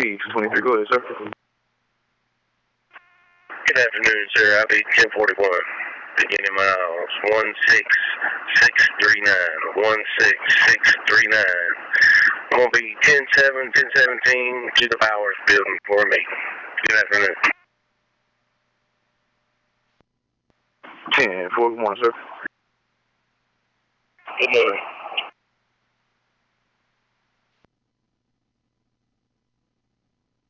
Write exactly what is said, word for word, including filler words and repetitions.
B twenty-three, go ahead, sir. Good afternoon, sir. I'll be ten forty-one. Beginning miles one six six three nine. one six six three nine. I'm going to be ten seven, ten seventeen to the Powers building for me. Good afternoon. ten forty-one, sir. Good morning.